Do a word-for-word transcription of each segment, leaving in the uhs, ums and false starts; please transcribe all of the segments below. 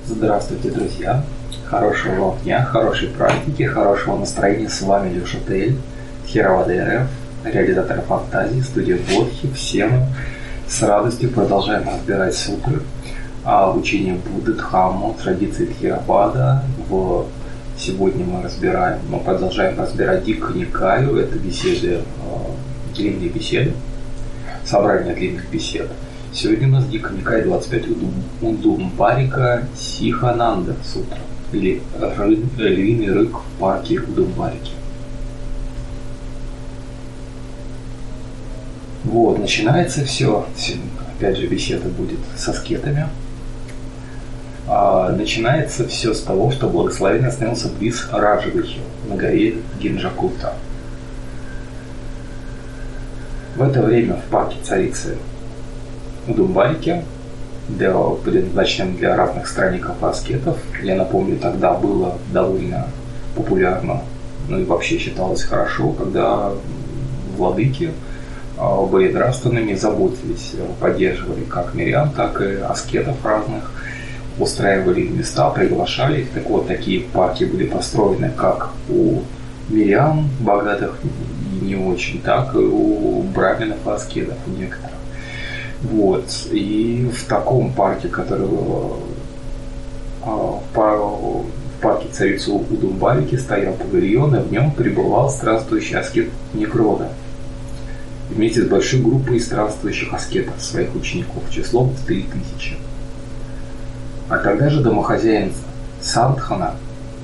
Здравствуйте, друзья! Хорошего вам дня, хорошей практики, хорошего настроения. С вами Леша Тель, Theravada.рф, реализатор фантазии, студия Бодхи. Все мы с радостью продолжаем разбирать сутры о учении Будды, Дхамму, традиции Theravada. В... Сегодня мы разбираем, мы продолжаем разбирать Дикха Никаю. Это беседы, э, длинные беседы, собрание длинных бесед. Сегодня у нас Дикха Никая двадцать пять Удумбарика Сихананда Сутра, или Львиный рык в парке Удумбарики. Вот, начинается все, опять же, беседа будет с аскетами. А, начинается все с того, что благословенный остановился близ Раджагахи, на горе Гинджакута. В это время в парке царицы Удумбарики, предназначенном для разных странников и аскетов, я напомню, тогда было довольно популярно, ну и вообще считалось хорошо, когда владыки были нравственными, заботились, поддерживали как мирян, так и аскетов разных, устраивали места, приглашали их. Так вот, такие парки были построены как у мирян, богатых и не очень, так и у браминов и аскетов, у некоторых. Вот. И в таком парке, который в парке царицы Удумбарики стоял павильон, и в нем пребывал странствующий аскет Негрода вместе с большой группой странствующих аскетов, своих учеников, числом в три тысячи. А тогда же домохозяин Сандхана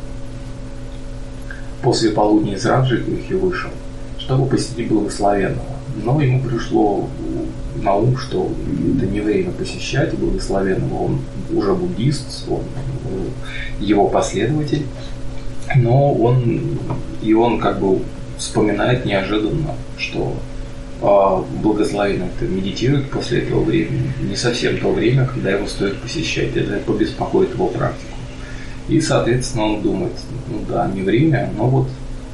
после полудня из Раджагахи вышел, чтобы посетить благословенного. Но ему пришло на ум, что это не время посещать благословенного, он уже буддист, он его последователь, но он и он как бы вспоминает неожиданно, что а, благословенный это медитирует после этого времени, не совсем то время, когда его стоит посещать, это побеспокоит его практику. И, соответственно, он думает, ну да, не время, но вот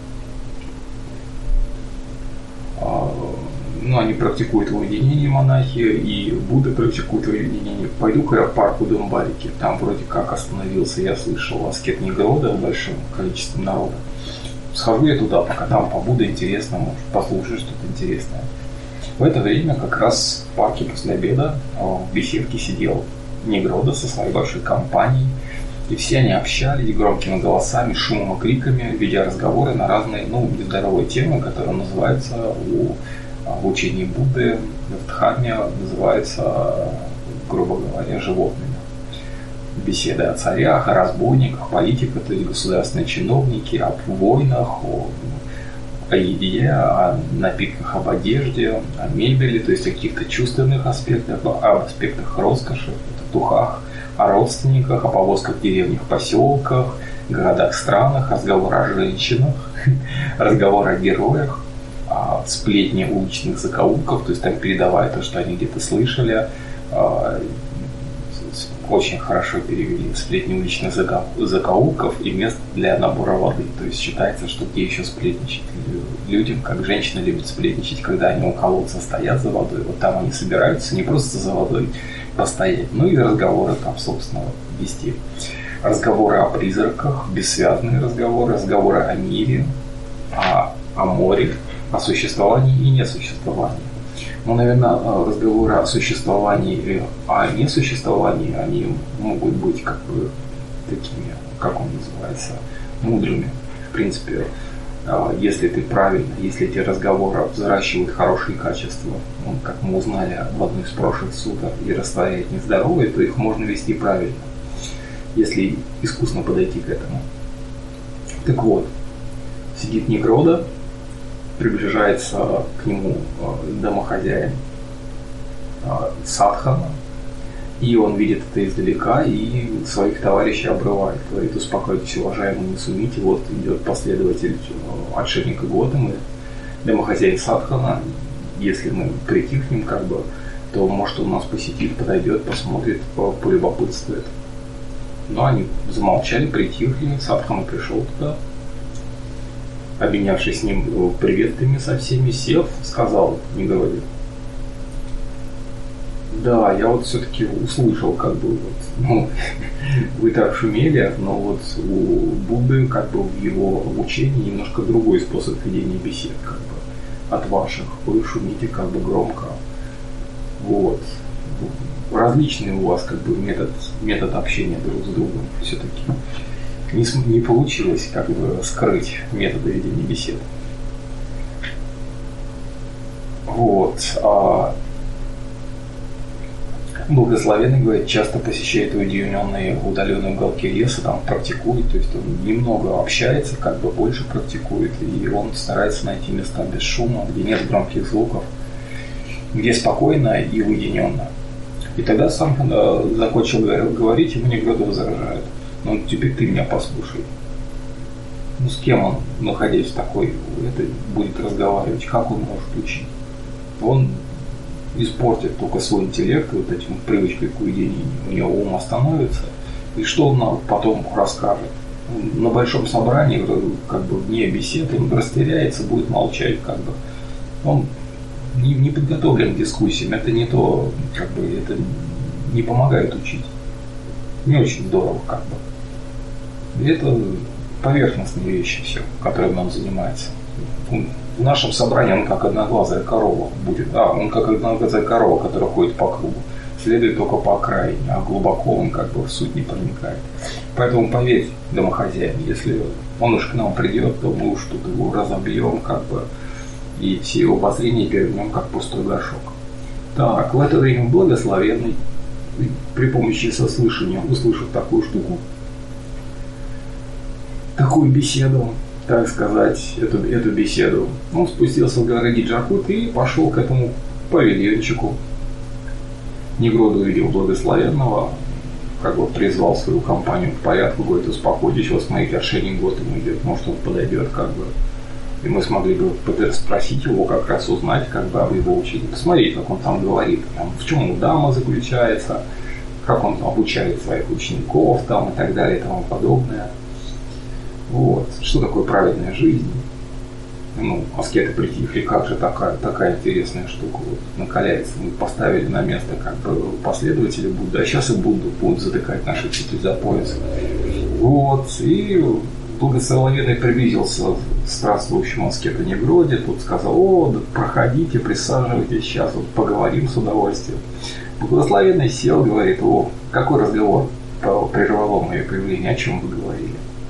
а, ну, они практикуют в уединении монахи, и Будда практикует в уединении. Пойду-ка я в парк Удумбарики, там вроде как остановился, я слышал, аскет Негрода в большом количестве народа. Схожу я туда, пока там побуду, интересно, может, послушаю что-то интересное. В это время как раз в парке после обеда в беседке сидел Негрода со своей большой компанией, и все они общались громкими голосами, шумом и криками, ведя разговоры на разные, ну, нездоровые темы, которые называются у в учении Будды в Дхамме называется, грубо говоря, животными. Беседы о царях, о разбойниках, политиках, то есть государственные чиновники, о войнах, о, о еде, о напитках, об одежде, о мебели, то есть о каких-то чувственных аспектах, об аспектах роскоши, о духах, о родственниках, о повозках, деревнях, поселках, городах, странах, разговор о женщинах, разговор о героях, сплетни уличных закоулков, то есть там передавая то, что они где-то слышали, очень хорошо перевели сплетни уличных закоулков и мест для набора воды. То есть считается, что где еще сплетничать людям, как женщины любят сплетничать, когда они у колодца стоят за водой, вот там они собираются не просто за водой постоять, но и разговоры там, собственно, вести. Разговоры о призраках, бессвязные разговоры, разговоры о мире, о, о море, о существовании и несуществовании. Ну, наверное, разговоры о существовании и о несуществовании, они могут быть как бы такими, как он называется, мудрыми. В принципе, если ты правильно, если эти разговоры взращивают хорошие качества, ну, как мы узнали в одной из прошлых суток, и растворяют нездоровые, то их можно вести правильно, если искусно подойти к этому. Так вот, сидит Негрода, приближается к нему домохозяин Садхана, и он видит это издалека и своих товарищей обрывает. Говорит: успокойтесь, уважаемые, не сумите, вот идет последователь отшельника Готэмы, домохозяин Садхана, если мы притихнем, как бы, то может он нас посетит, подойдет, посмотрит, полюбопытствует. Но они замолчали, притихли, Садхана пришел туда, обменявшись с ним приветами со всеми, сев, сказал Негроде: Да, я вот все-таки услышал, как бы, вот, ну, вы так шумели, но вот у Будды, как бы, в его учении немножко другой способ ведения бесед, как бы, от ваших. Вы шумите, как бы, громко. Вот. Различный у вас, как бы, метод, метод общения друг с другом все-таки. Не, не получилось, как бы, скрыть методы ведения бесед. Вот. А благословенный, говорит, часто посещает уединенные, удаленные уголки леса, там практикует, то есть он немного общается, как бы больше практикует, и он старается найти места без шума, где нет громких звуков, где спокойно и уединенно. И тогда сам, когда закончил говорить, ему Нигрода возражает: ну теперь ты меня послушай. Ну с кем он, находясь в такой, это будет разговаривать, как он может учить? Он испортит только свой интеллект вот этим привычкой к уединению. У него ум остановится, и что он нам потом расскажет? На большом собрании, как бы вне бесед, он растеряется, будет молчать, как бы. Он не, не подготовлен к дискуссиям, это не то, как бы, это не помогает учить. Не очень здорово, как бы. И это поверхностные вещи все, которыми он занимается. В нашем собрании он как одноглазая корова будет. А, он как одноглазая корова, которая ходит по кругу. Следует только по окраине, а глубоко он как бы в суть не проникает. Поэтому поверь, домохозяин, если он уж к нам придет, то мы уж тут его разобьем, как бы, и все его воззрения перевернем, как пустой горшок. Так, в это время благословенный, при помощи сослышания, услышав такую штуку, такую беседу, так сказать, эту, эту беседу, он спустился в горы Гиджакут и пошел к этому павильончику. Нигрода увидел благословенного, как бы призвал свою компанию к порядку, говорит: успокойтесь, вот смотрите, вершине год ему идет, может он подойдет, как бы. И мы смогли бы спросить его, как раз узнать, как бы, об его учении. Посмотреть, как он там говорит, там, в чем удама заключается, как он обучает своих учеников там, и так далее и тому подобное. Вот. Что такое праведная жизнь? Ну, аскеты притихли, как же такая, такая интересная штука вот, накаляется. Мы поставили на место, как бы, последователи Будды, а сейчас и Будду будут затыкать наши цепи за пояс. Вот. И благословенный приблизился к странствующему аскету Нигроде, тут сказал: о, да проходите, присаживайтесь, сейчас вот поговорим с удовольствием. Благословенный сел, говорит: о, какой разговор прервало мое появление, о чем вы говорили?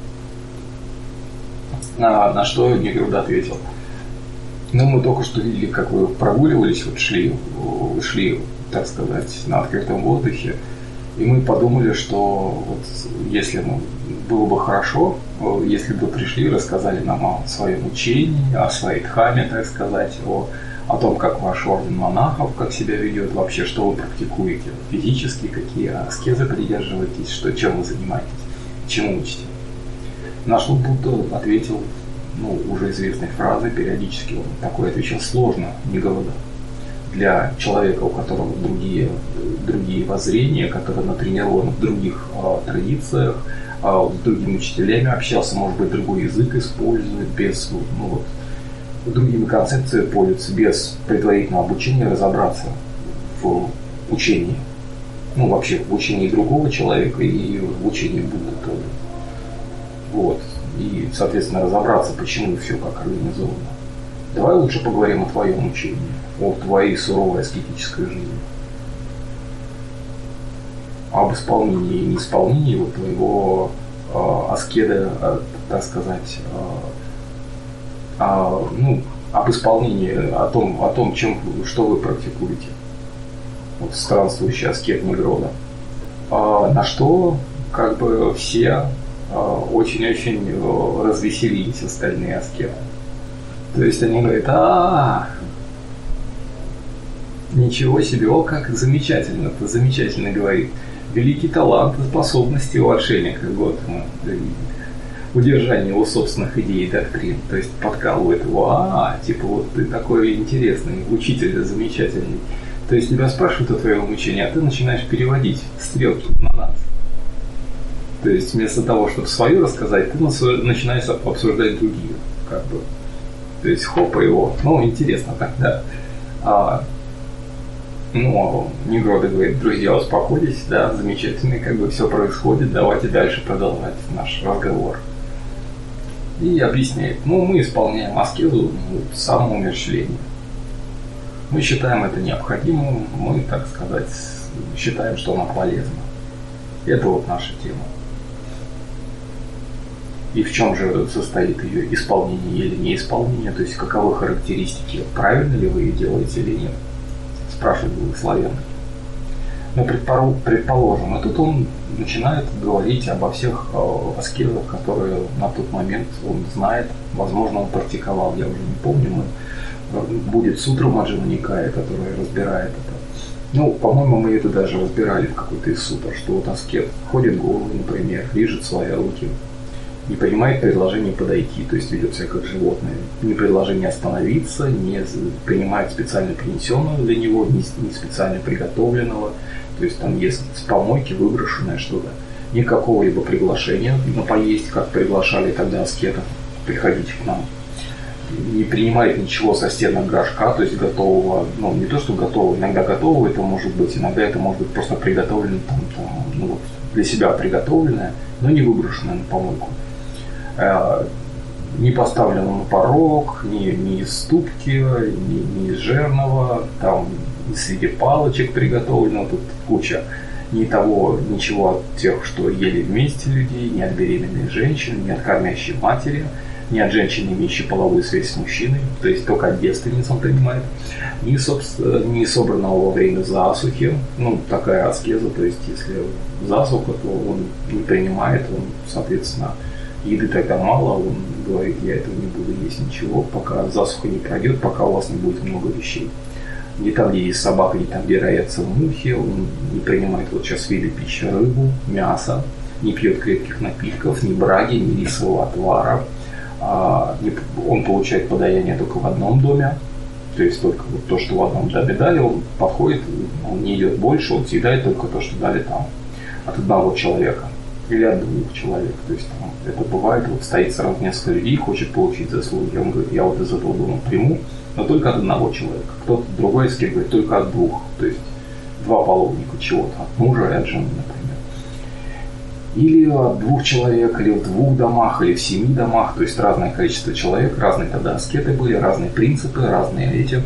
На, на что Нигрода ответил: ну, мы только что видели, как вы прогуливались, вот шли, шли, так сказать, на открытом воздухе, и мы подумали, что вот если ну, было бы хорошо, если бы пришли и рассказали нам о своем учении, о своей дхамме, так сказать, о, о том, как ваш орден монахов, как себя ведет, вообще, что вы практикуете физически, какие аскезы придерживаетесь, что, чем вы занимаетесь, чему учите. На что Будда ответил, ну, уже известной фразой, периодически он такой отвечал: сложно, Нигрода. Для человека, у которого другие, другие воззрения, который натренирован в других а, традициях, а, с другими учителями общался, может быть, другой язык использует, без, ну, вот, другими концепциями пользуется, без предварительного обучения разобраться в учении. Ну, вообще, в учении другого человека и в учении Будды тоже. Вот. И, соответственно, разобраться, почему все как организовано. Давай лучше поговорим о твоем учении, о твоей суровой аскетической жизни, об исполнении и неисполнении вот твоего э, аскеда, э, так сказать, э, э, ну, об исполнении, о том, о том, чем, что вы практикуете. Вот странствующий аскет Нигрода. А на что, как бы, все очень-очень развеселились, остальные аскеты. То есть они говорят: а, ничего себе, о, как замечательно, это замечательно говорит. Великий талант и способности у отшельника, вот, удержание его собственных идей и доктрин. То есть подкалывает его: а, типа, вот ты такой интересный, учитель замечательный. То есть тебя спрашивают о твоем учении, а ты начинаешь переводить стрелки на нас. То есть вместо того, чтобы свою рассказать, ты начинаешь обсуждать другие, как бы. То есть хопа его, ну, интересно так, да. А, Ну, Негрода говорит: друзья, успокойтесь, да, замечательно, как бы все происходит, давайте дальше продолжать наш разговор. И объясняет: ну, мы исполняем аскезу ну, самоумерщвления. Мы считаем это необходимым, мы, так сказать, считаем, что она полезна. Это вот наша тема. И в чем же состоит ее исполнение или неисполнение, то есть каковы характеристики, правильно ли вы ее делаете или нет, спрашивает благословенный. Ну, предположим, и тут он начинает говорить обо всех э, аскезах, которые на тот момент он знает, возможно, он практиковал, я уже не помню, мы, будет сутра Маджхима Никая, которая разбирает это. Ну, по-моему, мы это даже разбирали в какой-то из сутр, что вот аскет ходит голый, например, лижет свои руки, не принимает предложение подойти, то есть ведет себя как животное, не предложение остановиться, не принимает специально принесенного для него, не специально приготовленного, то есть там есть с помойки выброшенное что-то, никакого либо приглашения на поесть, как приглашали тогда аскетов, приходите к нам, не принимает ничего со стенок горшка, то есть готового, ну не то что готового, иногда готового это может быть, иногда это может быть просто приготовлено, там, там, ну, вот, для себя приготовленное, но не выброшенное на помойку. Не поставлено на порог, ни, ни из ступки, ни, ни из жернова, там ни среди палочек приготовлено, тут куча ни того, ничего от тех, что ели вместе людей, ни от беременной женщины, ни от кормящей матери, ни от женщины, имеющей половую связь с мужчиной, то есть только от девственниц он принимает, ни, собственно, ни собранного во время засухи, ну такая аскеза, то есть если засуха, то он не принимает, он, соответственно, еды тогда мало, он говорит: я этого не буду есть ничего, пока засуха не пройдет, пока у вас не будет много вещей. Ни там, где есть собака, ни там, где роятся мухи, он не принимает вот сейчас виды пищи: рыбу, мясо, не пьет крепких напитков, ни браги, ни рисового отвара. А, не, он получает подаяние только в одном доме, то есть только вот то, что в одном доме дали, он подходит, он не идет больше, он съедает только то, что дали там от одного человека. Или от двух человек, то есть там, это бывает, вот стоит сразу несколько людей, хочет получить заслуги, он говорит: я вот из этого дома приму, но только от одного человека, кто-то другой аскет говорит: только от двух, то есть два паломника чего-то, от мужа и от жены, например. Или от двух человек, или в двух домах, или в семи домах, то есть разное количество человек, разные тогда аскеты были, разные принципы, разные эти.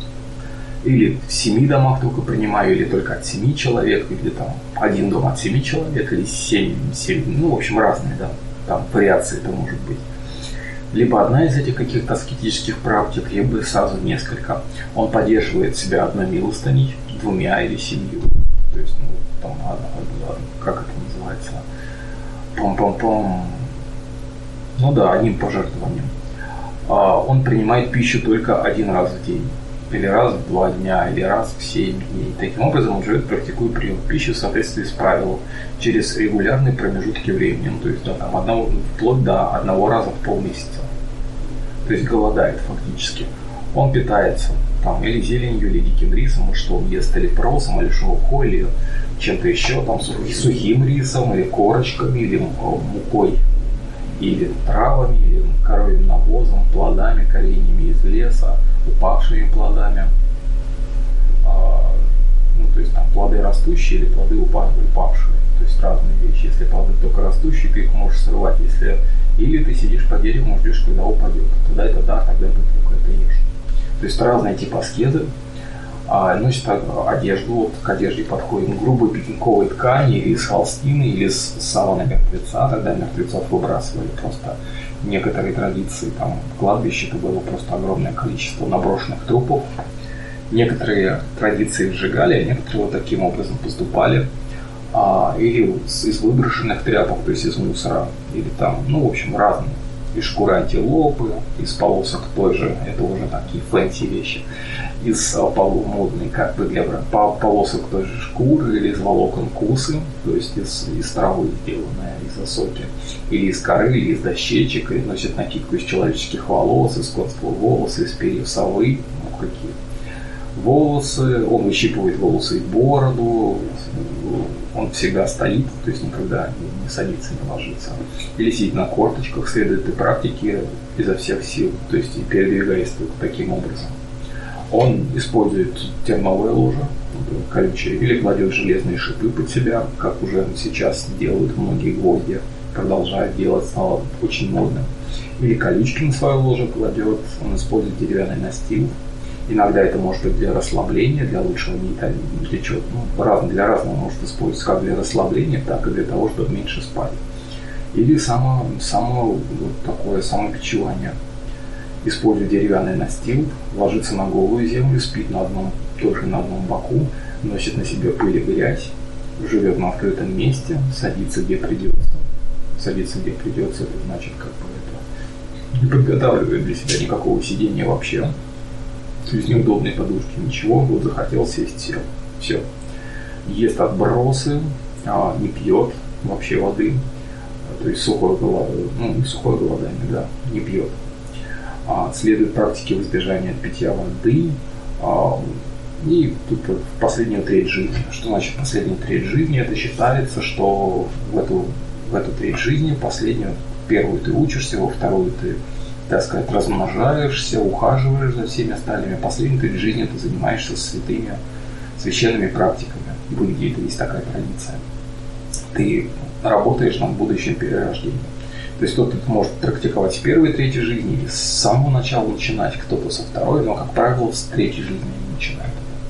Или в семи домах только принимаю, или только от семи человек, или там один дом от семи человек, или семь, семь, ну, в общем, разные, да, там вариации это может быть. Либо одна из этих каких-то аскетических практик, либо сразу несколько. Он поддерживает себя одной милостыней, двумя или семью. То есть, ну, там, как это называется? Пом-пом-пом. Ну да, одним пожертвованием. Он принимает пищу только один раз в день. Или раз в два дня, или раз в семь дней. Таким образом он живет, практикует прием пищи в соответствии с правилом через регулярные промежутки времени. Ну, то есть да, там, одного, вплоть до одного раза в полмесяца. То есть голодает фактически. Он питается там, или зеленью, или диким рисом, что он ест, или просом, или шелухо, или чем-то еще, там, сухим рисом, или корочками, или мукой, или травами, или коровьим навозом, плодами, кореньями из леса, упавшими плодами, а, ну, то есть там плоды растущие или плоды упавшие, то есть разные вещи. Если плоды только растущие, ты их можешь срывать, если или ты сидишь по дереву, ждешь, когда упадет, тогда это да, тогда ты только это ешь. То есть разные типы аскезы. А, носит одежду, вот к одежде подходит грубой пикниковой ткани, или из холстины, или из савана мертвеца, тогда мертвецов выбрасывали просто. Некоторые традиции, там, в кладбище это было просто огромное количество наброшенных трупов. Некоторые традиции сжигали, а некоторые вот таким образом поступали. А, или из выброшенных тряпок, то есть из мусора, или там, ну, в общем, разные. Из шкуры антилопы, из полосок той же, это уже такие фэнси вещи, из полумодной, как бы для полосок той же шкуры, или из волокон кусы, то есть из, из травы сделанная, из осоки, или из коры, или из дощечек, или носит накидку из человеческих волос, из конского волоса, из перьев совы, ну какие волосы, он выщипывает волосы и бороду, он всегда стоит, то есть никогда не, не садится, не ложится. Или сидит на корточках, следует этой практике изо всех сил, то есть передвигаясь таким образом. Он использует терновое ложе, колючее, или кладет железные шипы под себя, как уже сейчас делают многие гвозди, продолжают делать, стало очень модно. Или колючки на свое ложе кладет, он использует деревянный настил. Иногда это может быть для расслабления, для лучшего медитации, для чего, ну, раз, для разного может использоваться, как для расслабления, так и для того, чтобы меньше спать. Или само, само вот такое самопичевание. Использует деревянный настил, ложится на голую землю, спит на одном, только на одном боку, носит на себе пыль и грязь, живет на открытом месте, садится где придется. Садится где придется, это значит, как бы это не подготавливает для себя никакого сидения вообще. То есть неудобной подушки, ничего, вот захотел сесть, сел. Все. Ест отбросы, а, не пьет вообще воды. То есть сухое голодание, ну, не сухое голодание, да, не пьет. А, следует практике воздержания от питья воды. А, и тут в последнюю треть жизни. Что значит последняя треть жизни? Это считается, что в эту, в эту треть жизни, последнюю, первую ты учишься, во вторую ты, так сказать, размножаешься, ухаживаешь за всеми остальными. Последнюю треть жизни ты занимаешься святыми, священными практиками. В Индии это есть такая традиция. Ты работаешь над будущим перерождением. То есть кто-то может практиковать с первой трети жизни или с самого начала начинать, кто-то со второй, но, как правило, с третьей жизни не начинает.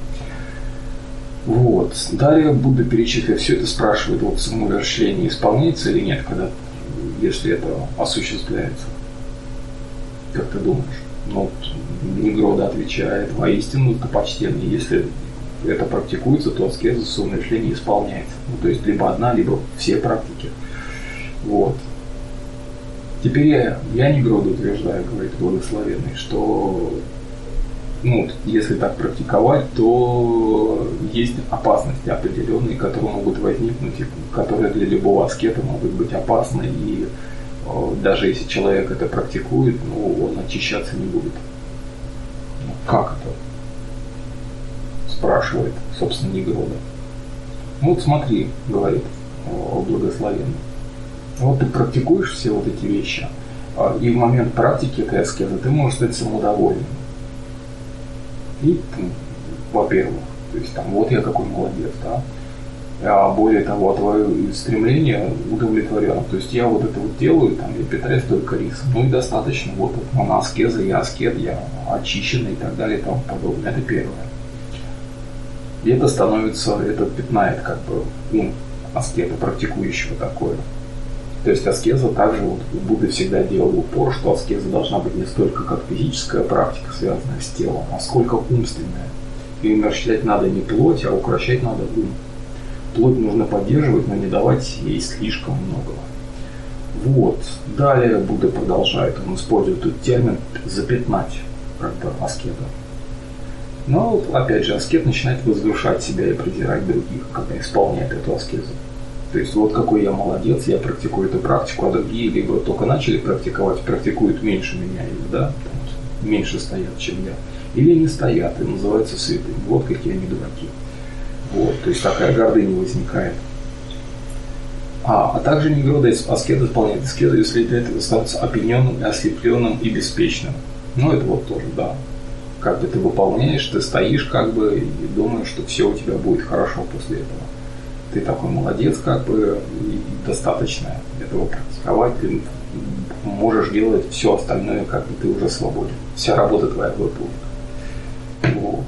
Вот. Далее Будда, перечисляя все это, спрашивает, вот самоумерщвление исполняется или нет, когда, если это осуществляется. Как ты думаешь? Ну, Нигрода отвечает, воистину, это почтенный, если это практикуется, то аскеза самоумерщвления исполняется. Ну, то есть либо одна, либо все практики. Вот. Теперь я, я Нигрода утверждаю, говорит благословенный, что ну, если так практиковать, то есть опасности определенные, которые могут возникнуть, которые для любого аскета могут быть опасны, и э, даже если человек это практикует, ну, он очищаться не будет. Ну, как это? Спрашивает, собственно, Нигрода. Ну, вот смотри, говорит о благословенном. Вот ты практикуешь все вот эти вещи, и в момент практики этой аскезы ты можешь стать самодовольным. И, во-первых, то есть там, вот я какой молодец, да. А более того, твое стремление удовлетворено. То есть я вот это вот делаю, там, я питаюсь только рисом. Ну и достаточно, вот она аскеза, я аскет, я очищенный и так далее и тому подобное. Это первое. И это становится, это пятнает как бы ум аскета, практикующего такое. То есть аскеза также, вот Будда всегда делал упор, что аскеза должна быть не столько как физическая практика, связанная с телом, а сколько умственная. И умерщвлять надо не плоть, а укрощать надо ум. Плоть нужно поддерживать, но не давать ей слишком многого. Вот. Далее Будда продолжает, он использует тут термин «запятнать» как бы аскета. Но опять же аскет начинает возвышать себя и презирать других, когда исполняет эту аскезу. То есть вот какой я молодец, я практикую эту практику, а другие либо только начали практиковать, практикуют меньше меня, или да, там, меньше стоят, чем я, или не стоят и называются святыми. Вот какие они дураки. Вот, то есть такая гордыня возникает. А, а также Нигрода аскет исполняет аскезу, если для этого становится опьяненным, ослепленным и беспечным. Ну это вот тоже, да. Как бы ты выполняешь, ты стоишь как бы и думаешь, что все у тебя будет хорошо после этого. Ты такой молодец, как бы, и достаточно этого практиковать, ты можешь делать все остальное, как бы ты уже свободен. Вся работа твоя выполнена. Вот.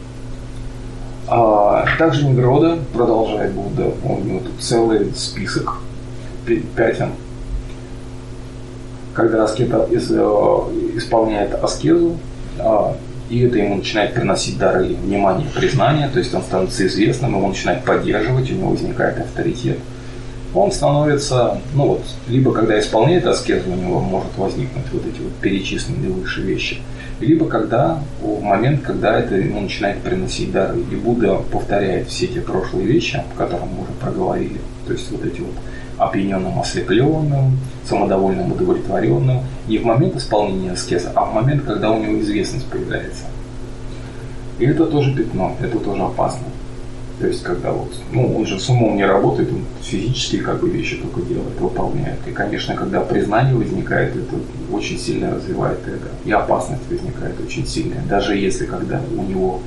А также Нигрода, продолжает Будда, у него тут целый список пятен. Когда аскет исполняет аскезу, и это ему начинает приносить дары внимания, признания, то есть он становится известным, его начинает поддерживать, у него возникает авторитет. Он становится, ну вот, либо когда исполняет аскезу, у него может возникнуть вот эти вот перечисленные выше вещи, либо когда, в момент, когда это ему начинает приносить дары. И Будда повторяет все те прошлые вещи, о которых мы уже проговорили, то есть вот эти вот опьяненным, ослепленным, самодовольным, удовлетворенным, не в момент исполнения аскеза, а в момент, когда у него известность появляется. И это тоже пятно, это тоже опасно. То есть, когда вот, ну, он же с умом не работает, он физические как бы вещи только делает, выполняет. И, конечно, когда признание возникает, это очень сильно развивает эго. И опасность возникает очень сильная. Даже если, когда у него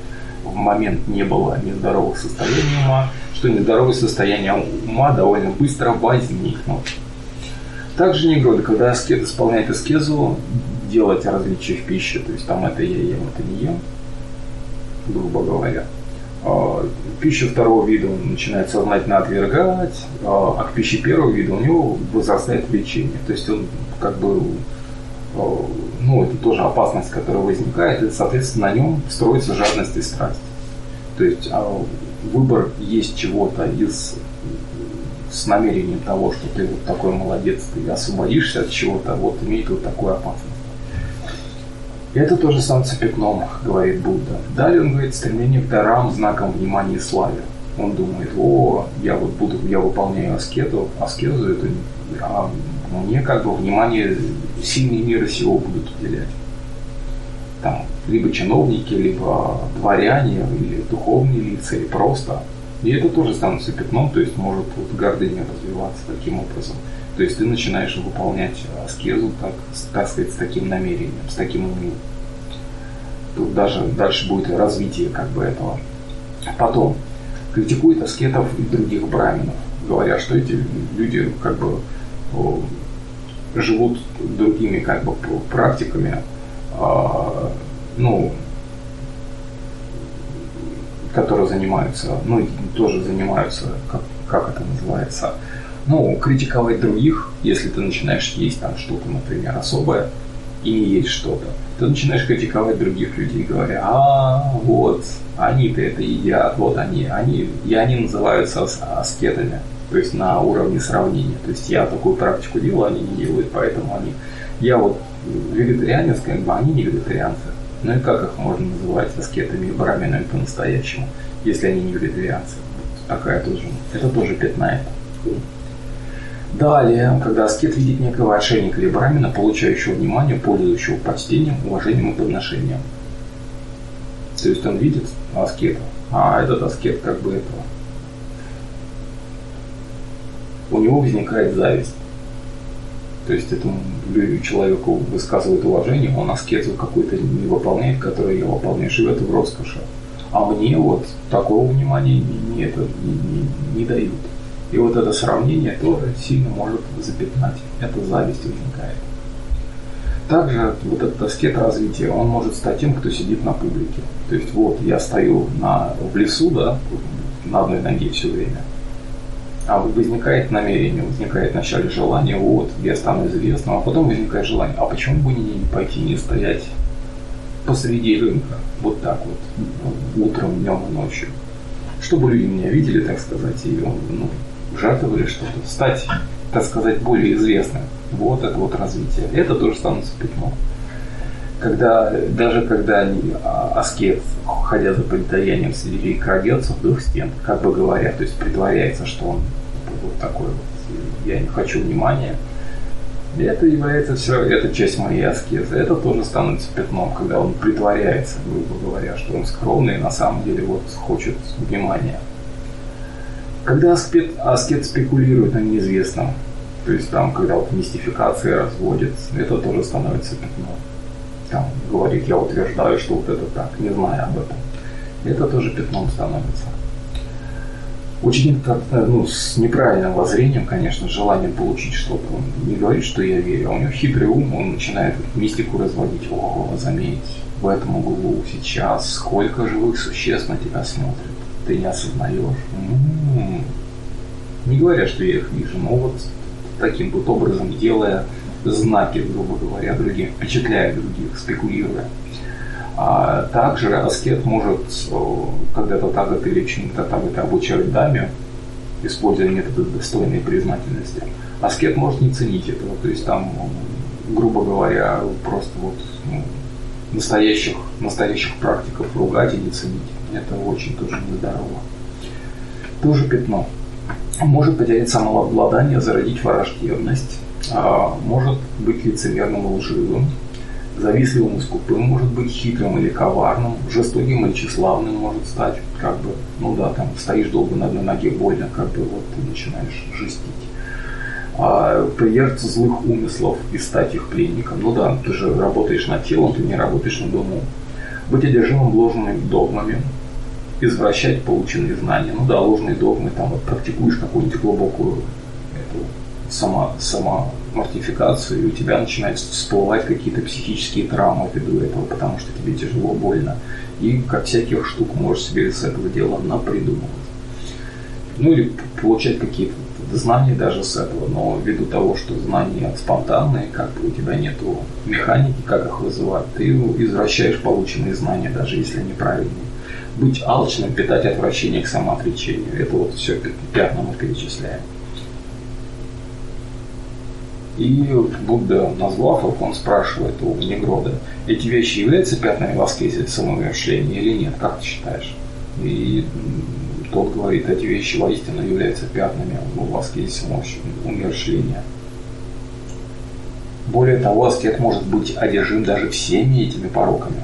в момент не было нездоровых состояний ума, что нездоровое состояние ума довольно быстро возникнут. Также негроды, когда аскет исполняет аскезу, делать различия в пище, то есть там это я ем, это не ем, грубо говоря. Пищу второго вида он начинает сознательно отвергать, а к пище первого вида у него возрастает влечение. То есть он как бы, ну это тоже опасность, которая возникает, и соответственно на нем строится жадность и страсть. То есть выбор есть чего-то из, с намерением того, что ты вот такой молодец, ты освободишься от чего-то, вот имеет вот такую опасность. И это тоже становится пятном, говорит Будда. Далее он говорит стремление к дарам, знакам внимания и славе. Он думает, о, я вот буду, я выполняю аскету, аскезу, это, а мне как бы внимание сильные мира сего будут уделять. Там, либо чиновники, либо дворяне, или духовные лица, или просто. И это тоже становится пятном, то есть может вот гордыня развиваться таким образом. То есть ты начинаешь выполнять аскезу, так, так сказать, с таким намерением, с таким умом. Тут даже дальше будет развитие как бы этого. Потом критикует аскетов и других браминов, говоря, что эти люди как бы о, живут другими как бы практиками, а, ну, которые занимаются, ну, тоже занимаются, как, как это называется, ну, критиковать других, если ты начинаешь есть там что-то, например, особое, и не есть что-то, ты начинаешь критиковать других людей, говоря, а, вот, они-то это едят, вот они, они, и они называются аскетами, то есть на уровне сравнения, то есть я такую практику делаю, они не делают, поэтому они, я вот вегетарианец, как бы, они не вегетарианцы, ну и как их можно называть аскетами и браминами по-настоящему, если они не вегетарианцы, такая тоже, это тоже пятнает. Далее, когда аскет видит некого отшельника или брамина, получающего внимание, пользующего почтением, уважением и подношением. То есть он видит аскета, а этот аскет как бы этого. У него возникает зависть. То есть этому человеку высказывает уважение, он аскезу какую-то не выполняет, которую я выполняю, живет в роскоши. А мне вот такого внимания не, это, не, не, не дают. И вот это сравнение тоже сильно может запятнать. Это зависть возникает. Также вот этот аскет развития, он может стать тем, кто сидит на публике. То есть вот я стою на, в лесу, да, на одной ноге все время. А возникает намерение, возникает вначале желание, вот, я стану известным, а потом возникает желание, а почему бы не пойти, не стоять посреди рынка, вот так вот, утром, днем и ночью, чтобы люди меня видели, так сказать, и ну, жертвовали что-то, стать, так сказать, более известным. Вот это вот развитие. Это тоже становится пятном. Когда, даже когда аскет, ходя за предаянием среди крадется в двух стен, как бы говоря, то есть притворяется, что он вот такой вот, я не хочу внимания, это является все, это часть моей аскезы. Это тоже становится пятном, когда он притворяется, грубо говоря, что он скромный, на самом деле вот хочет внимания. Когда аскет, аскет спекулирует на неизвестном, то есть там, когда вот мистификации разводит, это тоже становится пятном. Там говорит, я утверждаю, что вот это так, не зная об этом. Это тоже пятном становится. Ученик ну, с неправильным воззрением, конечно, с желанием получить что-то. Он не говорит, что я верю, а у него хитрый ум, он начинает мистику разводить. О, заметь, в этом углу сейчас сколько живых существ на тебя смотрят. Ты не осознаешь. М-м-м. Не говоря, что я их вижу, но вот таким вот образом, делая знаки, грубо говоря, других, впечатляя других, спекулируя. А также аскет может, когда-то тагат или ученик тагата обучают даме, используя методы достойной признательности. Аскет может не ценить этого, то есть там, грубо говоря, просто вот ну, настоящих, настоящих практиков ругать и не ценить. Это очень тоже нездорово. Тоже пятно. Может потерять самообладание, зародить враждебность, может быть лицемерным и лживым, завистливым и скупым, может быть хитрым или коварным, жестоким или тщеславным может стать, как бы, ну да, там стоишь долго на одной ноге, больно, как бы вот ты начинаешь жестить. А приверженец злых умыслов и стать их пленником, ну да, ты же работаешь над телом, ты не работаешь над умом. Быть одержимым ложными догмами, извращать полученные знания. Ну да, ложные догмы, там вот практикуешь какую-нибудь глубокую эту, само, самомортификацию, и у тебя начинают всплывать какие-то психические травмы ввиду этого, потому что тебе тяжело, больно. И как всяких штук можешь себе с этого дела напридумывать. Ну или получать какие-то знания даже с этого, но ввиду того, что знания спонтанные, как бы у тебя нету механики, как их вызывать, ты извращаешь полученные знания, даже если они правильные. Быть алчным, питать отвращение к самоотречению. Это вот все пятна мы перечисляем. И Будда, назвав их, он спрашивает у Негрода, эти вещи являются пятнами в аскезе самоумершления или нет, как ты считаешь? И тот говорит, эти вещи воистину являются пятнами в аскезе самоумершления. Более того, аскет может быть одержим даже всеми этими пороками.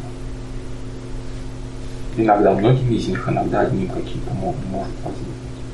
Иногда многими из них, иногда одним каким-то может возникнуть.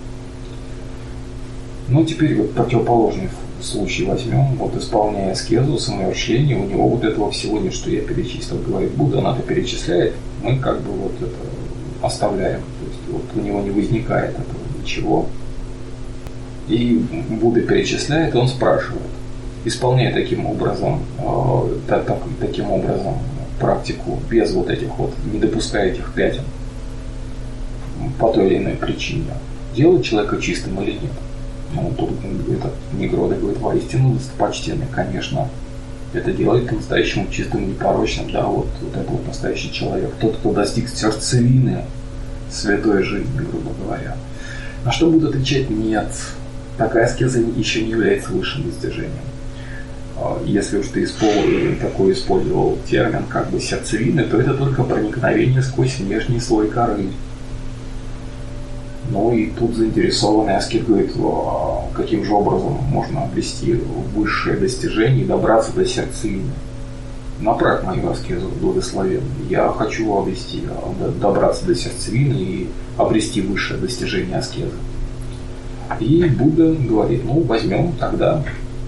Ну, теперь вот противоположный случай возьмем. Вот исполняя аскезу, самоумершление, у него вот этого всего нет, что я перечислил, говорит Будда, она-то перечисляет, мы как бы вот это оставляем. То есть вот у него не возникает этого ничего. И Будда перечисляет, и он спрашивает, исполняя таким образом, э, так, так, таким образом практику без вот этих вот, не допуская этих пятен по той или иной причине, делает человека чистым или нет? Ну, тут этот Негрода говорит, воистину достопочтенный, конечно, это делает по-настоящему чистым и непорочным, да, вот, вот это вот настоящий человек, тот, кто достиг сердцевины святой жизни, грубо говоря. На что будут отвечать, нет, такая аскеза еще не является высшим достижением. Если уж ты использовал, такой использовал термин как бы сердцевины, то это только проникновение сквозь внешний слой коры. Ну и тут заинтересованный аскет говорит, каким же образом можно обрести высшее достижение и добраться до сердцевины. Направь мою аскезу благословенную. Я хочу обрести, добраться до сердцевины и обрести высшее достижение аскезы. И Будда говорит, ну возьмем тогда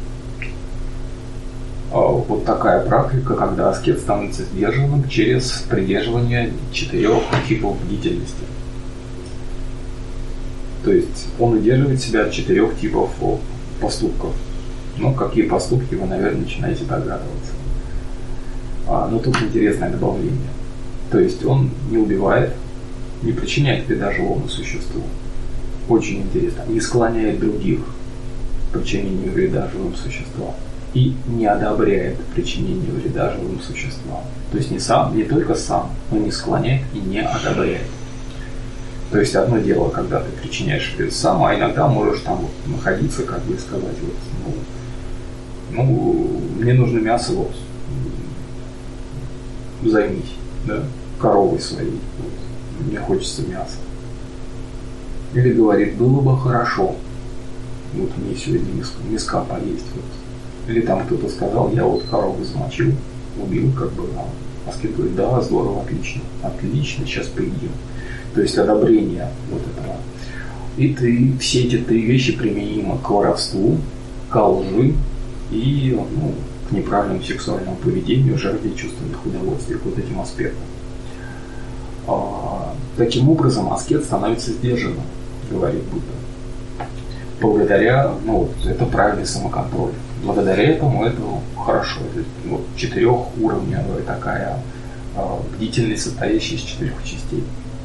вот такая практика, когда аскет становится сдержанным через придерживание четырех типов бдительности. То есть он удерживает себя от четырех типов поступков. Ну, какие поступки, вы, наверное, начинаете догадываться. А, но тут интересное добавление. То есть он не убивает, не причиняет вреда живому существу. Очень интересно. Не склоняет других к причинению вреда живым существам. И не одобряет причинение вреда живым существам. То есть не сам, не только сам, но не склоняет и не одобряет. То есть одно дело, когда ты причиняешь вред сам, а иногда можешь там вот находиться, как бы сказать, вот, ну, ну, мне нужно мясо, вот, займись, да, коровой своей, вот, мне хочется мяса. Или говорит, было бы хорошо, вот мне сегодня миска, миска поесть, вот. Или там кто-то сказал, я вот корову замочил, убил, как бы, а аскет говорит, да, здорово, отлично, отлично, сейчас поедим. То есть одобрение вот этого. И ты все эти три вещи применимы к воровству, к лжи и ну, к неправильному сексуальному поведению, жертве чувственных удовольствий, к вот этим аспектам. А, таким образом, аскет становится сдержанным, говорит Будда. Благодаря, ну вот, это правильный самоконтроль. Благодаря этому это хорошо. Это вот, четырехуровневая такая а, бдительность, состоящая из четырех частей.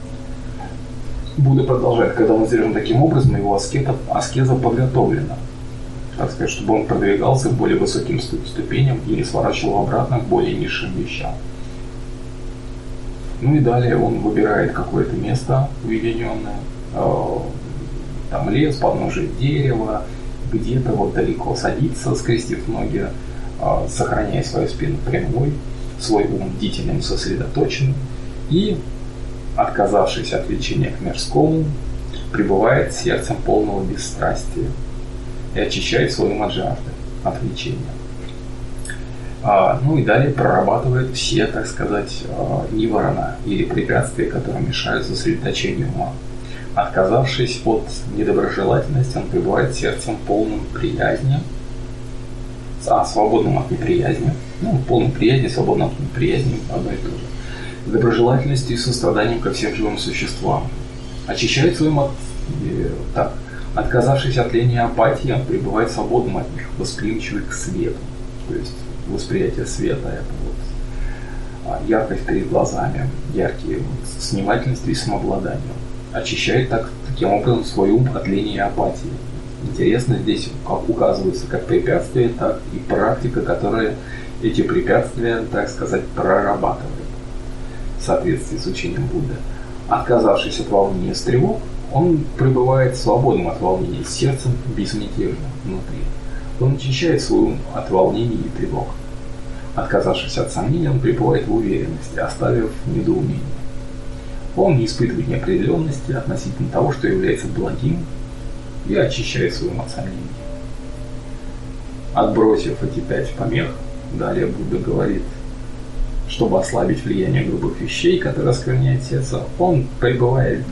Будда продолжает, когда он сдержан таким образом, его аскета, аскеза подготовлена, так сказать, чтобы он продвигался к более высоким ступеням или сворачивал обратно к более низшим вещам. Ну и далее он выбирает какое-то место уединенное, э, там лес, подножие дерева, где-то вот далеко садится, скрестив ноги, э, сохраняя свою спину прямой, свой ум бдительным, сосредоточенным, и отказавшись от влечения к мирскому, пребывает сердцем полного бесстрастия и очищает свой ум от жажды, от влечения. А, ну и далее прорабатывает все, так сказать, ниварана или препятствия, которые мешают сосредоточению ума. Отказавшись от недоброжелательности, он пребывает сердцем полным приязни, а, свободным от неприязни, ну, полным приязни, свободным от неприязни, одно и то же. Доброжелательностью и состраданием ко всем живым существам. Очищает своим от... так. Отказавшись от лени и апатии, он пребывает свободным от них, восприимчивый к свету. То есть восприятие света – это вот яркость перед глазами, яркие вот, снимательность и самообладание. Очищает так, таким образом свой ум от лени и апатии. Интересно здесь как указывается как препятствие, так и практика, которая эти препятствия, так сказать, прорабатывает в соответствии с учением Будды. Отказавшись от волнения с тревог, он пребывает свободным от волнения, с сердцем безмятежным внутри. Он очищает свой ум от волнений и тревог. Отказавшись от сомнений, он пребывает в уверенности, оставив недоумение. Он не испытывает неопределенности относительно того, что является благим, и очищает свой ум от сомнений. Отбросив эти пять помех, далее Будда говорит, чтобы ослабить влияние грубых вещей, которые оскверняют сердце, он пребывает,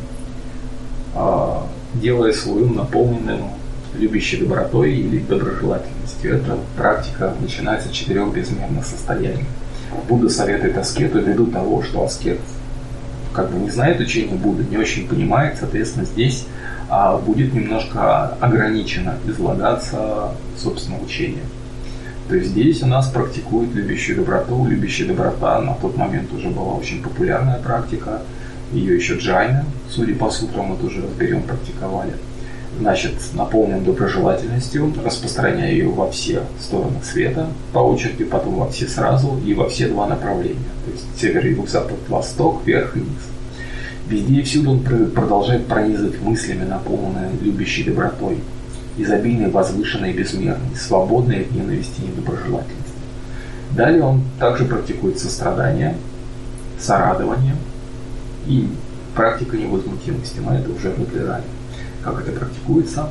делая свой ум наполненным любящей добротой или доброжелательностью. Эта практика начинается с четырех безмерных состояний. Будда советует аскету ввиду того, что аскет как бы не знает учения Будды, не очень понимает, соответственно, здесь а, будет немножко ограничено излагаться собственно учение. То есть здесь у нас практикуют любящую доброту. Любящая доброта на тот момент уже была очень популярная практика. Ее еще джайны, судя по сутрам, мы тоже разберем, практиковали. Значит, наполнен доброжелательностью, распространяя ее во все стороны света, по очереди, потом во все сразу и во все два направления. То есть север, юг, запад, восток, вверх и низ. Везде и всюду он продолжает пронизывать мыслями, наполненные любящей добротой, изобильной, возвышенной, безмерной, свободной от ненависти и недоброжелательности. Далее он также практикует сострадание, сорадование и практика невозмутимости, но это уже разбирали, как это практикуется.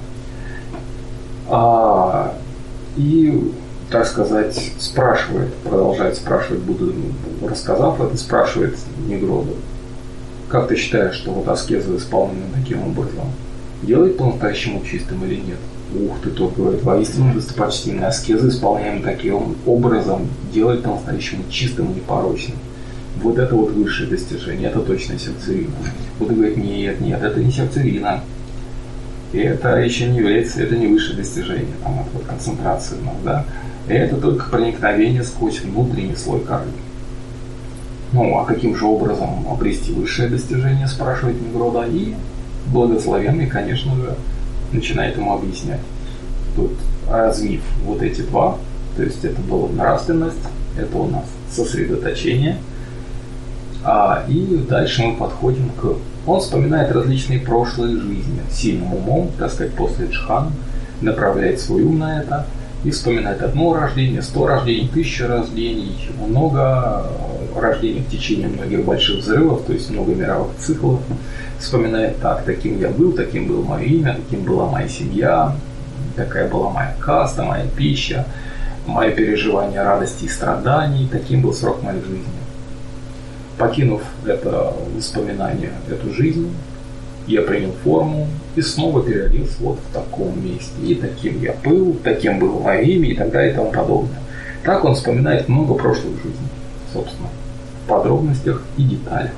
А, и, так сказать, спрашивает, продолжает спрашивать, Будда, рассказав это, спрашивает Нигроду, как ты считаешь, что вот аскеза, исполненная таким образом, делает по-настоящему чистым или нет? Ух ты, тот говорит, воистину достопочтенная аскеза, исполняемая таким образом, делает по-настоящему чистым и непорочным. Вот это вот высшее достижение, это точно сердцевина. Будда говорит, нет, нет, это не сердцевина. И это еще не является, это не высшее достижение, там, это вот концентрация у нас, да. И это только проникновение сквозь внутренний слой коры. Ну, а каким же образом обрести высшее достижение, спрашивает Нигрода, и благословенный, конечно же, начинает ему объяснять. Тут развив вот эти два, то есть это была нравственность, это у нас сосредоточение, а, и дальше мы подходим к... Он вспоминает различные прошлые жизни, сильным умом, так сказать, после джхан, направляет свой ум на это, и вспоминает одно рождение, сто рождений, тысячу рождений, много рождений в течение многих больших взрывов, то есть много мировых циклов. Вспоминает так, таким я был, таким было мое имя, таким была моя семья, такая была моя каста, моя пища, мое переживание радости и страданий, таким был срок моей жизни. Покинув это воспоминание, эту жизнь, я принял форму и снова переродился вот в таком месте. И таким я был, таким было мое имя и так далее и тому подобное. Так он вспоминает много прошлых жизней, собственно, в подробностях и деталях.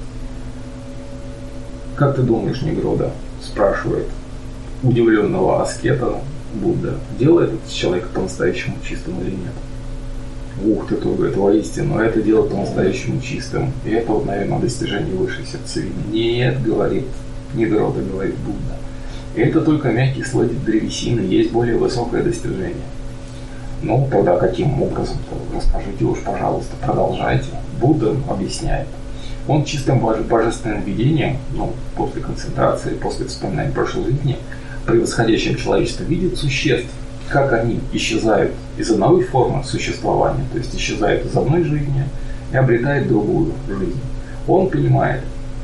Как ты думаешь, Нигрода, спрашивает удивленного аскета Будда, делает этот человек по-настоящему чистым или нет? Ух ты, тут говорит, воистину, это дело по-настоящему чистым. И это вот, наверное, достижение высшей сердцевины. Нет, говорит Нигрода, говорит Будда. И это только мягкий слой древесины, есть более высокое достижение. Ну, тогда каким образом-то? Расскажите уж, пожалуйста, продолжайте. Будда объясняет. Он чистым божественным видением, ну, после концентрации, после вспоминания прошлой жизни, превосходящим человечество, видит существ, как они исчезают из одной формы существования, то есть исчезают из одной жизни и обретают другую жизнь. Он понимает,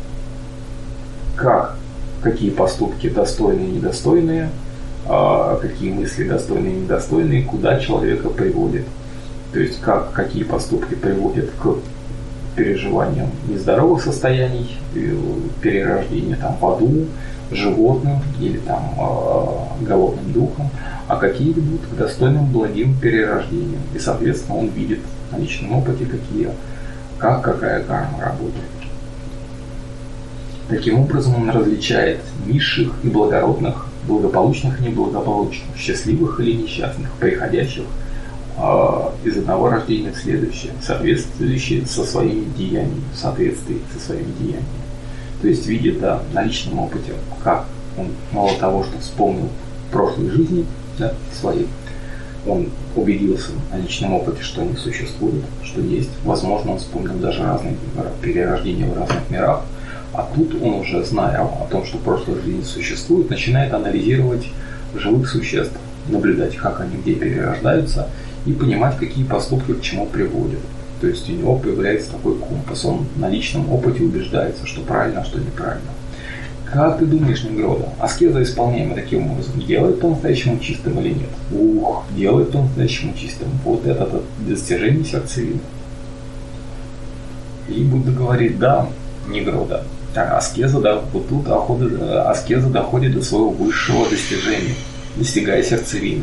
как, какие поступки достойные и недостойные, какие мысли достойные и недостойные, куда человека приводит. То есть как, какие поступки приводят к переживаниям нездоровых состояний, перерождения там, в аду, животным или там, голодным духом, а какие ведут к достойным благим перерождениям. И, соответственно, он видит на личном опыте, какие, как какая карма работает. Таким образом, он различает низших и благородных, благополучных и неблагополучных, счастливых или несчастных, приходящих э, из одного рождения в следующее, соответствующие со своими деяниями, в соответствии со своими деяниями. То есть видит, да, на личном опыте, как он мало того, что вспомнил прошлой жизни, да, своей, он убедился на личном опыте, что они существуют, что есть. Возможно, он вспомнил даже разные перерождения в разных мирах. А тут он уже, зная о том, что прошлая жизнь существует, начинает анализировать живых существ, наблюдать, как они где перерождаются, и понимать, какие поступки к чему приводят. То есть у него появляется такой компас. Он на личном опыте убеждается, что правильно, а что неправильно. Как ты думаешь, Негрода, аскеза, исполняемая таким образом, делает по-настоящему чистым или нет? Ух, делает по-настоящему чистым. Вот это, это достижение сердцевины. И Будда говорит, да, Негрода, а аскеза, да, вот тут доходит, аскеза доходит до своего высшего достижения, достигая сердцевины.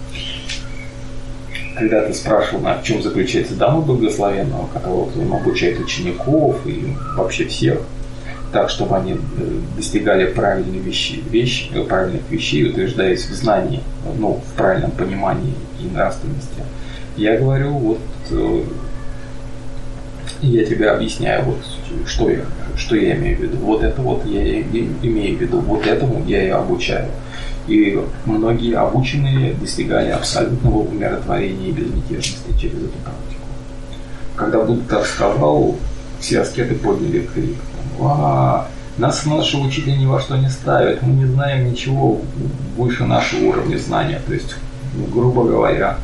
Когда ты спрашивал, в чем заключается Дhamma благословенного, которого он обучает учеников и вообще всех, так, чтобы они достигали правильных вещей, вещи, правильных вещей, утверждаясь в знании, ну, в правильном понимании и нравственности. Я говорю, вот я тебе объясняю, вот, что, я, что я имею в виду. Вот это вот я имею в виду, вот этому я и обучаю. И многие обученные достигали абсолютного умиротворения и безмятежности через эту практику. Когда Будда так сказал, все аскеты подняли крик. А, нас наши учителя ни во что не ставят, мы не знаем ничего выше нашего уровня знания. То есть, грубо говоря,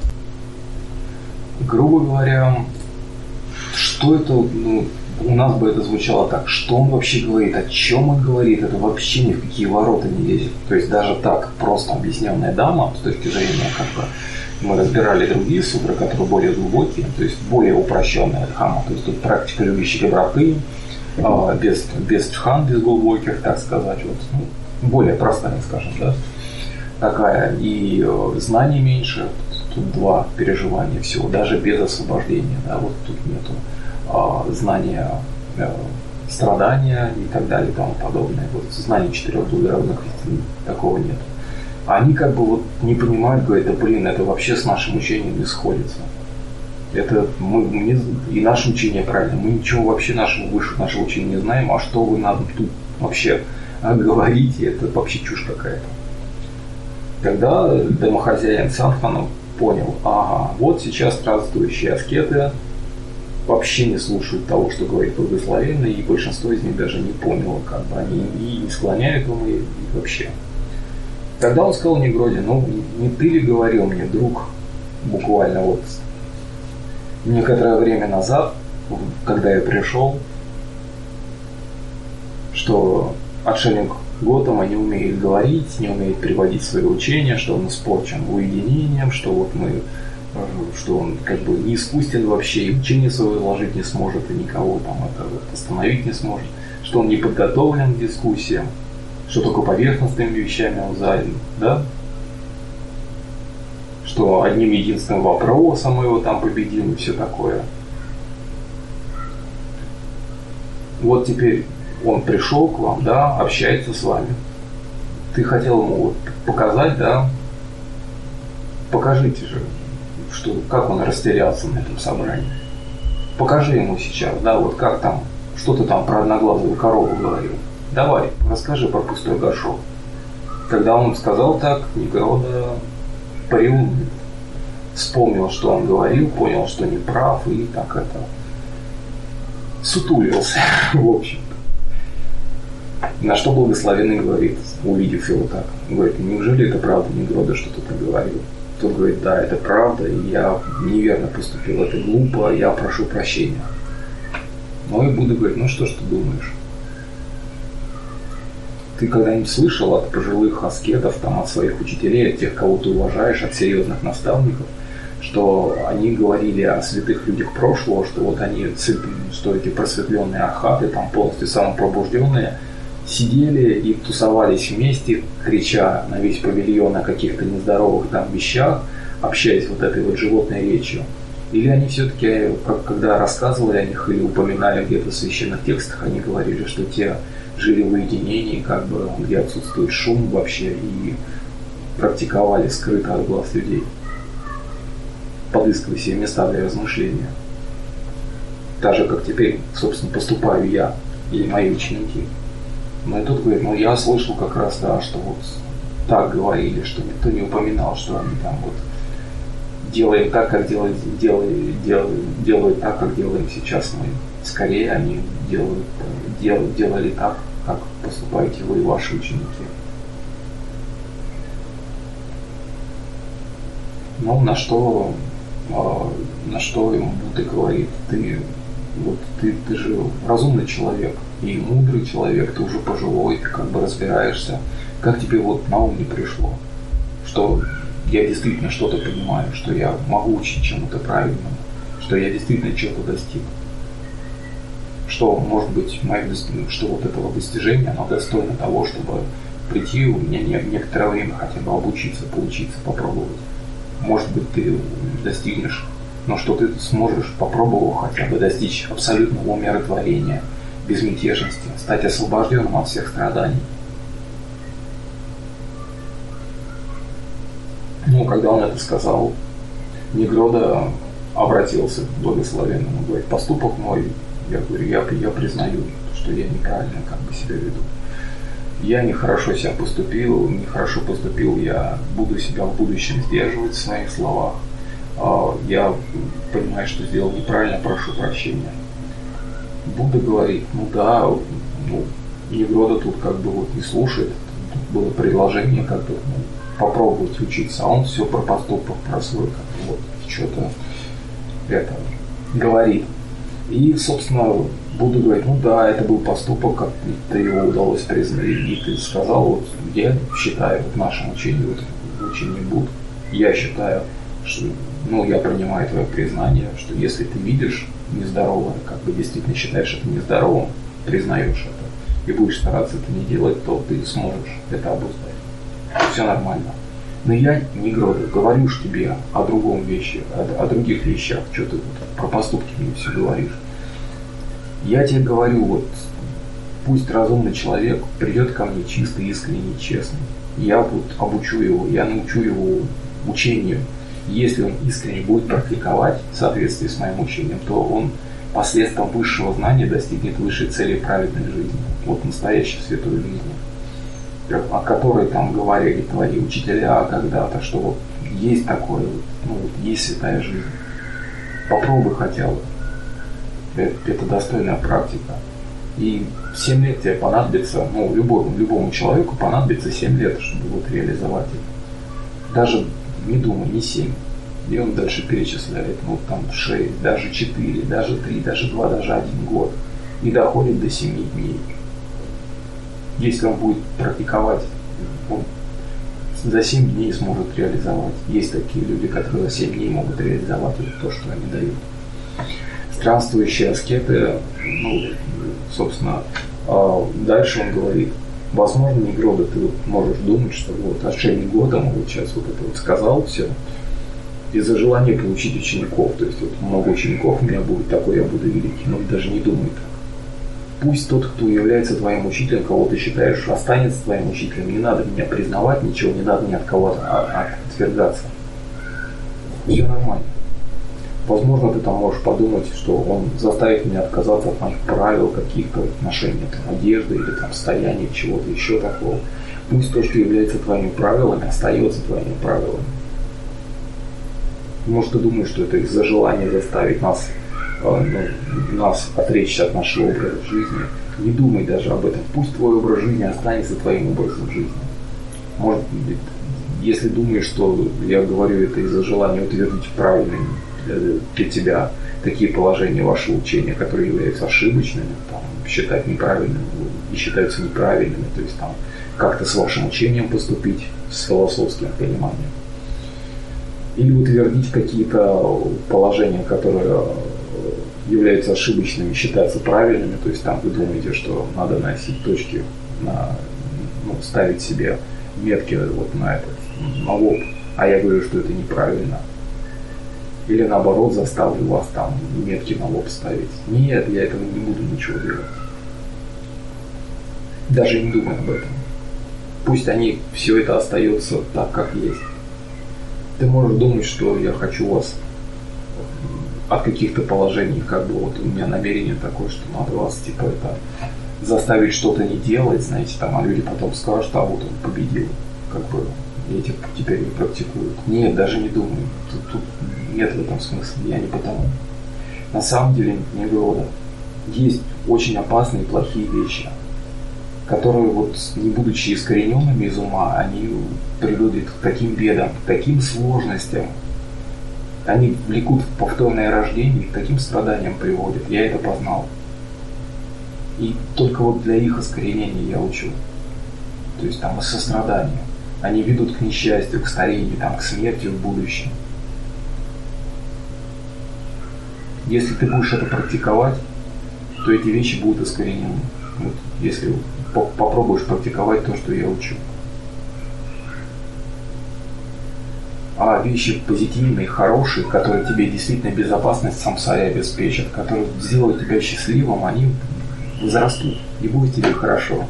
грубо говоря, что это, ну, у нас бы это звучало так, что он вообще говорит, о чем он говорит, это вообще ни в какие ворота не лезет. То есть даже так просто объясненная Дhamma, с точки зрения, как бы, мы разбирали другие сутры, которые более глубокие, то есть более упрощенная Дхамма, то есть тут практика любящей доброты, без, без чхан, без глубоких, так сказать, вот, ну, более простая, скажем, да, такая, и знаний меньше, тут два переживания всего, даже без освобождения, да, вот тут нету а, знания а, страдания и так далее и тому подобное, вот знания четырех благородных истин, такого нет. Они как бы вот не понимают, говорят, да блин, это вообще с нашим учением не сходится. Это мы, не, и наше учение правильно, мы ничего вообще нашего выше нашего учения не знаем, а что вы нам тут вообще говорите, это вообще чушь какая-то. Тогда домохозяин Садхана понял, ага, вот сейчас странствующие аскеты вообще не слушают того, что говорит благословенный, и большинство из них даже не поняло, как бы они и не склоняют ему, и, и вообще. Тогда он сказал Негроде, ну не ты ли говорил мне, друг, буквально вот некоторое время назад, когда я пришел, что отшельник Готама не умеет говорить, не умеет приводить свои учения, что он испорчен уединением, что вот мы, что он как бы не искусен вообще, и учение свое изложить не сможет, и никого там это вот остановить не сможет, что он не подготовлен к дискуссиям, что только поверхностными вещами он занят, да? Что одним единственным вопросом мы его там победим и все такое. Вот теперь он пришел к вам, да, общается с вами. Ты хотел ему вот показать, да, покажите же, что, как он растерялся на этом собрании. Покажи ему сейчас, да, вот как там, что ты там про одноглазую корову говорил. Давай, расскажи про пустой горшок. Когда он сказал так, Негрода приуныл, вспомнил, что он говорил, понял, что не прав, и так это сутулился, в общем-то. На что благословенный говорит, увидев его так, говорит, неужели это правда, Негрода, что ты проговорил? Тот говорит, да, это правда, и я неверно поступил, это глупо, я прошу прощения. Ну и Будда говорит, ну что ж ты думаешь? Ты когда-нибудь слышал от пожилых аскетов, там, от своих учителей, от тех, кого ты уважаешь, от серьезных наставников, что они говорили о святых людях прошлого, что вот они, что эти просветленные архаты, там полностью самопробужденные, сидели и тусовались вместе, крича на весь павильон о каких-то нездоровых там вещах, общаясь вот этой вот животной речью. Или они все-таки, как, когда рассказывали о них или упоминали где-то в священных текстах, они говорили, что те жили в уединении, как бы, где отсутствует шум вообще, и практиковали скрыто от глаз людей, подыскивая себе места для размышления. Так же, как теперь, собственно, поступаю я или мои ученики. Но и тут говорит, ну я слышал как раз, да, что вот так говорили, что никто не упоминал, что они там вот делаем так, как делают, делают, делают, делают так, как делаем сейчас мы. Скорее они делают, дел, делали так, как поступаете вы и ваши ученики. Ну, на что, на что ему Будда говорит, ты, вот, ты, ты же разумный человек и мудрый человек, ты уже пожилой, ты как бы разбираешься, как тебе вот на ум не пришло, что я действительно что-то понимаю, что я могу учить чему-то правильному, что я действительно чего-то достиг. Что, может быть, мое, что вот этого достижения, оно достойно того, чтобы прийти у меня некоторое время хотя бы обучиться, поучиться, попробовать. Может быть, ты достигнешь, но что ты сможешь, попробовав хотя бы достичь абсолютного умиротворения, безмятежности, стать освобожденным от всех страданий. Ну, когда он это сказал, Нигрода обратился к благословенному, говорит, поступок мой, я говорю, я, я признаю, что я неправильно как бы себя веду. Я нехорошо себя поступил, нехорошо поступил, я буду себя в будущем сдерживать в своих словах. Я понимаю, что сделал неправильно, прошу прощения. Будда говорит, ну да, ну, Нигрода тут как бы вот не слушает, тут было предложение как бы ну, попробовать учиться, а он все про поступок, про свой как бы вот что-то это говорит. И, собственно, Будда говорит, ну да, это был поступок, как ты его удалось признать, и ты сказал, вот я считаю, в нашем учении, вот в учении Будды, я считаю, что, ну, я принимаю твое признание, что если ты видишь нездоровое, как бы действительно считаешь это нездоровым, признаешь это, и будешь стараться это не делать, то ты сможешь это обуздать. Все нормально. Но я, Нигрода, говорю ж тебе о другом вещи, о, о других вещах, что ты вот про поступки мне все говоришь. Я тебе говорю, вот пусть разумный человек придет ко мне чистый, искренний, честный. Я вот обучу его, я научу его учению. Если он искренне будет практиковать в соответствии с моим учением, то он посредством высшего знания достигнет высшей цели праведной жизни. Вот настоящей святой жизни, о которой там говорили твои учителя когда-то, что вот есть такое, ну вот есть святая жизнь. Попробуй хотя бы. Это, это достойная практика. И семь лет тебе понадобится, ну любому, любому человеку понадобится семь лет, чтобы вот реализовать это. Даже не думай, не семь. И он дальше перечисляет, ну там шесть, даже четыре, даже три, даже два, даже один год. И доходит до семи дней. Если он будет практиковать, он за семь дней сможет реализовать. Есть такие люди, которые за семь дней могут реализовать то, что они дают. Странствующие аскеты, ну, собственно, дальше он говорит, возможно, Нигрода, ты вот можешь думать, что вот отшельник Гота, вот сейчас вот это вот сказал все, из-за желания получить учеников, то есть вот много учеников у меня будет, такой я буду великий, но даже не думай так. Пусть тот, кто является твоим учителем, кого ты считаешь, останется твоим учителем. Не надо меня признавать, ничего, не надо ни от кого-то отвергаться. Все нормально. Возможно, ты там можешь подумать, что он заставит меня отказаться от моих правил, каких-то отношений, там, одежды или там состояния, чего-то еще такого. Пусть то, что является твоими правилами, остается твоими правилами. Может, ты думаешь, что это из-за желания заставить нас Ну, нас отречься от нашего образа жизни. Не думай даже об этом. Пусть твой образ жизни останется твоим образом жизни. Может быть, если думаешь, что я говорю это из-за желания утвердить правильными для тебя такие положения вашего учения, которые являются ошибочными, там, считать неправильными и считаются неправильными, то есть там как-то с вашим учением поступить, с философским пониманием. Или утвердить какие-то положения, которые являются ошибочными, считаются правильными, то есть там вы думаете, что надо носить точки, на, ну, ставить себе метки вот на этот, на лоб, а я говорю, что это неправильно. Или наоборот заставлю вас там метки на лоб ставить. Нет, я этого не буду ничего делать. Даже не думай об этом. Пусть они, все это остается так, как есть. Ты можешь думать, что я хочу вас от каких-то положений, как бы вот у меня намерение такое, что надо вас типа это заставить что-то не делать, знаете, там, а люди потом скажут, а вот он победил, как бы эти теперь не практикуют. Нет, даже не думаю. Тут, тут нет в этом смысла, я не потому. На самом деле, Негрода, есть очень опасные и плохие вещи, которые, вот, не будучи искорененными из ума, они приводят к таким бедам, к таким сложностям. Они влекут в повторное рождение и к таким страданиям приводят. Я это познал. И только вот для их искоренения я учу. То есть там и сострадание. Они ведут к несчастью, к старению, там, к смерти в будущем. Если ты будешь это практиковать, то эти вещи будут искоренены. Вот, если попробуешь практиковать то, что я учу. А вещи позитивные, хорошие, которые тебе действительно безопасность в самсаре обеспечат, которые сделают тебя счастливым, они возрастут, и будет тебе хорошо.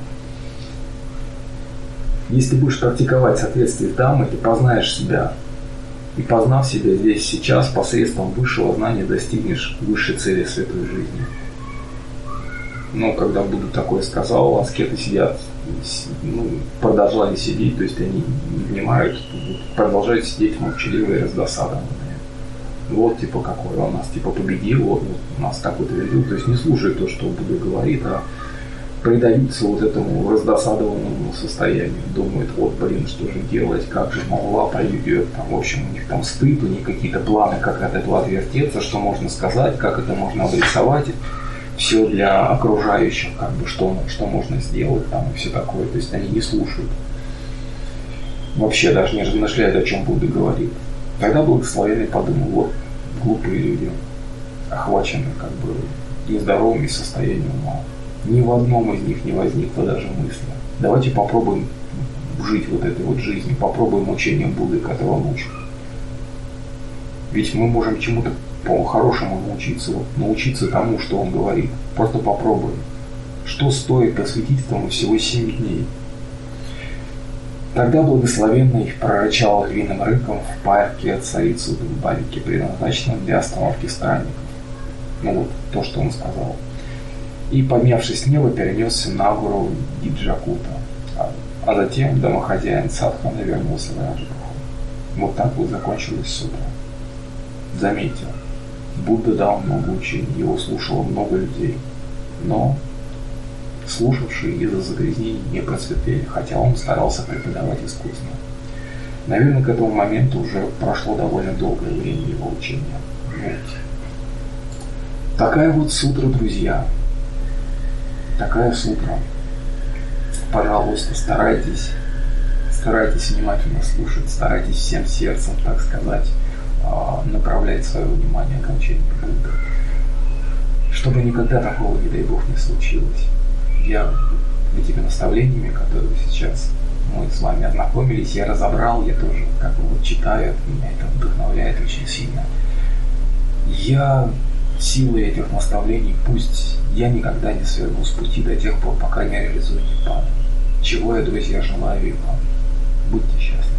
Если будешь практиковать в соответствии с Дхаммой, ты познаешь себя. И познав себя здесь сейчас, посредством высшего знания достигнешь высшей цели святой жизни. Но когда Будда такое сказал, аскеты сидят, ну, продолжали сидеть, то есть они не внимают, продолжают сидеть молчаливые, раздосадованные. Вот, типа, какой он нас, типа, победил, вот, вот нас так утвердил, то есть не слушают то, что Будда говорит, а предаются вот этому раздосадованному состоянию, думают, вот, блин, что же делать, как же молва поведет, там, в общем, у них там стыд, у них какие-то планы, как от этого отвертеться, что можно сказать, как это можно обрисовать, все для окружающих, как бы, что, что можно сделать, там, и все такое, то есть они не слушают, вообще даже не размышляют, о чем Будда говорит. Тогда благословенный подумал, вот, глупые люди, охваченные, как бы, нездоровыми состоянием ума. Ни в одном из них не возникло даже мысли. Давайте попробуем жить вот этой вот жизнью, попробуем учением Будды, которого он учит. Ведь мы можем чему-то по-хорошему научиться, вот, научиться тому, что он говорит. Просто попробуем. Что стоит посвятить этому всего семь дней? Тогда благословенный прорычал львиным рыком в парке царицу Думбарики, предназначенном для остановки странников. Ну вот, то, что он сказал. И, поднявшись с неба, перенесся на гору Диджакута. А, а затем домохозяин Садхана вернулся в Раджграху. Вот так вот закончилась сутра. Заметьте, Будда дал много учений, его слушало много людей. Но слушавшие из-за загрязнений не просветлели, хотя он старался преподавать искусно. Наверное, к этому моменту уже прошло довольно долгое время его учения. Вот. Такая вот сутра, друзья. Такая сутра. Пожалуйста, старайтесь, старайтесь внимательно слушать, старайтесь всем сердцем, так сказать, направлять свое внимание к учению Будды. Чтобы никогда такого, не дай Бог, не случилось. Я этими наставлениями, которые сейчас мы с вами ознакомились, я разобрал, я тоже как бы вот читаю, меня это вдохновляет очень сильно. Я силой этих наставлений, пусть я никогда не сверну с пути до тех пор, пока не реализую Нирвану. Чего я, друзья, желаю и вам. Будьте счастливы.